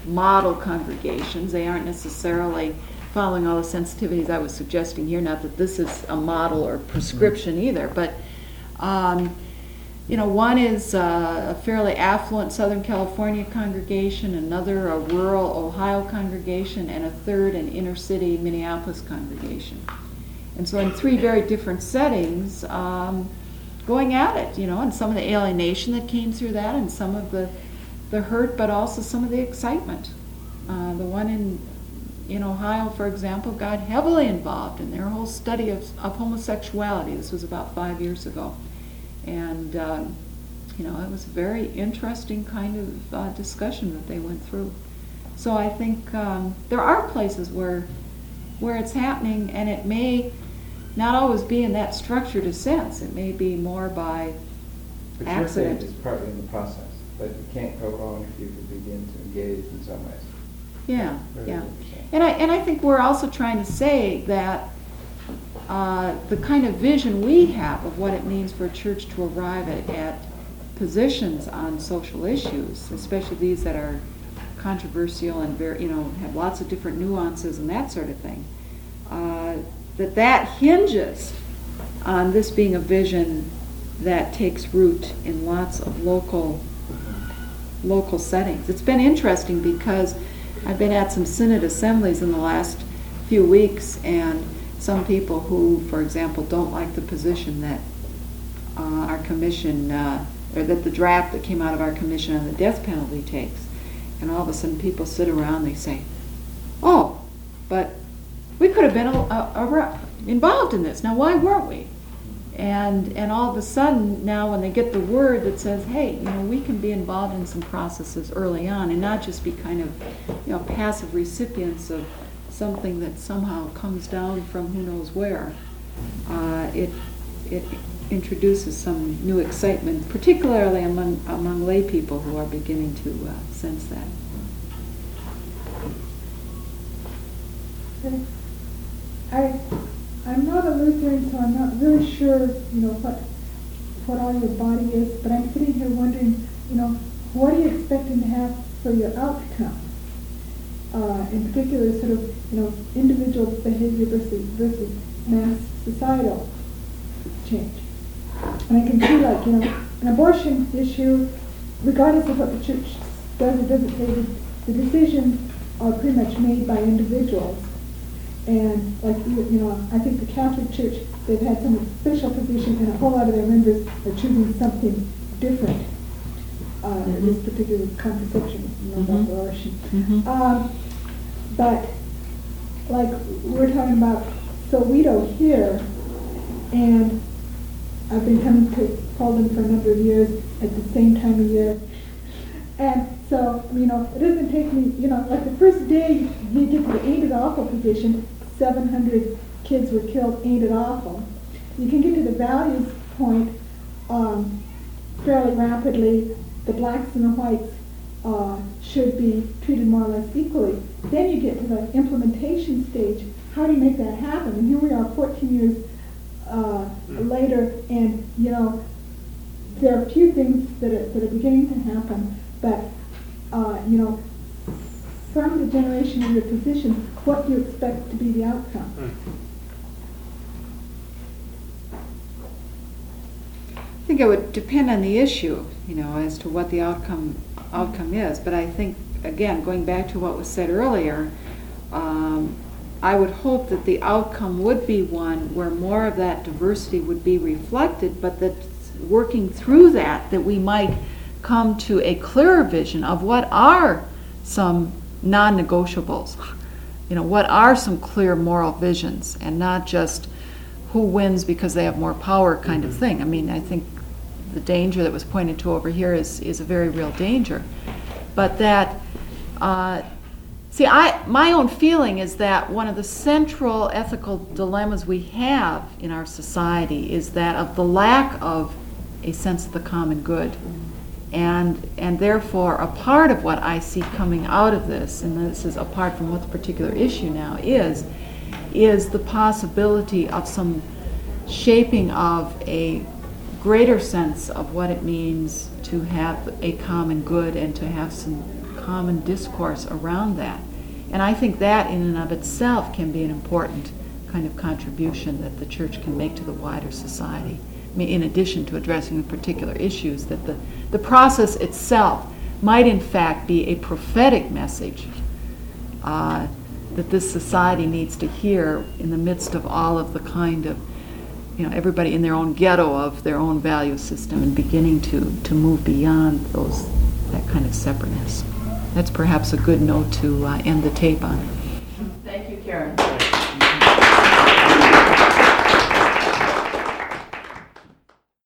model congregations. They aren't necessarily following all the sensitivities I was suggesting here, not that this is a model or prescription either, but um, you know, one is uh, a fairly affluent Southern California congregation, another a rural Ohio congregation, and a third an inner city Minneapolis congregation. And so in three very different settings, um, going at it, you know, and some of the alienation that came through that, and some of the, the hurt, but also some of the excitement. Uh, the one in in Ohio, for example, got heavily involved in their whole study of, of homosexuality. This was about five years ago. And, um, you know, it was a very interesting kind of uh, discussion that they went through. So I think um, there are places where where it's happening, and it may not always be in that structured a sense. It may be more by But you're saying accident. it's partly in the process, but you can't go wrong if you could begin to engage in some ways. Yeah, Very yeah. interesting. And I and I think we're also trying to say that uh, the kind of vision we have of what it means for a church to arrive at, at positions on social issues, especially these that are controversial and very, you know, have lots of different nuances and that sort of thing, uh, that that hinges on this being a vision that takes root in lots of local local settings. It's been interesting because I've been at some synod assemblies in the last few weeks, and some people who, for example, don't like the position that uh, our commission, uh, or that the draft that came out of our commission on the death penalty takes. And all of a sudden people sit around, they say, oh, but we could have been a, a, a, involved in this. Now, why weren't we? And and all of a sudden, now when they get the word that says, hey, you know, we can be involved in some processes early on and not just be kind of, you know, passive recipients of something that somehow comes down from who knows where, uh, it it introduces some new excitement, particularly among among lay people who are beginning to uh, sense that. I, I'm not a Lutheran, so I'm not really sure, you know, what what all your body is, but I'm sitting here wondering, you know, what are you expecting to have for your outcome? Uh, in particular, sort of, you know, individual behavior versus, versus mass societal change. And I can see, like, you know, an abortion issue, regardless of what the church does or doesn't say, the, the decisions are pretty much made by individuals. And, like, you, you know, I think the Catholic Church, they've had some official position, and a whole lot of their members are choosing something different. Uh, mm-hmm. This particular contraception, you know, Mm-hmm. about abortion. Mm-hmm. Um, but, like, we're talking about Soweto here, and I've been coming to Poland for a number of years at the same time of year. And so, you know, it doesn't take me, you know, like the first day you get to the ain't it awful position, seven hundred kids were killed, ain't it awful. You can get to the values point um, fairly rapidly. The blacks and the whites uh, should be treated more or less equally. Then you get to the implementation stage. How do you make that happen? And here we are fourteen years uh, later, and, you know, there are a few things that are, that are beginning to happen, but, uh, you know, from the generation of your position, what do you expect to be the outcome? I think it would depend on the issue, you know, as to what the outcome outcome is. But I think, again, going back to what was said earlier, um, I would hope that the outcome would be one where more of that diversity would be reflected, but that working through that, that we might come to a clearer vision of what are some non-negotiables. You know, what are some clear moral visions, and not just who wins because they have more power kind of thing. I mean, I think the danger that was pointed to over here is, is a very real danger. But that, uh, see, I my own feeling is that one of the central ethical dilemmas we have in our society is that of the lack of a sense of the common good. And and therefore, a part of what I see coming out of this, and this is apart from what the particular issue now is, is the possibility of some shaping of a greater sense of what it means to have a common good and to have some common discourse around that. And I think that in and of itself can be an important kind of contribution that the church can make to the wider society. I mean, in addition to addressing the particular issues, that the, the process itself might in fact be a prophetic message uh, that this society needs to hear in the midst of all of the kind of, you know, everybody in their own ghetto of their own value system and beginning to, to move beyond those, that kind of separateness. That's perhaps a good note to uh, end the tape on. Thank you, Karen.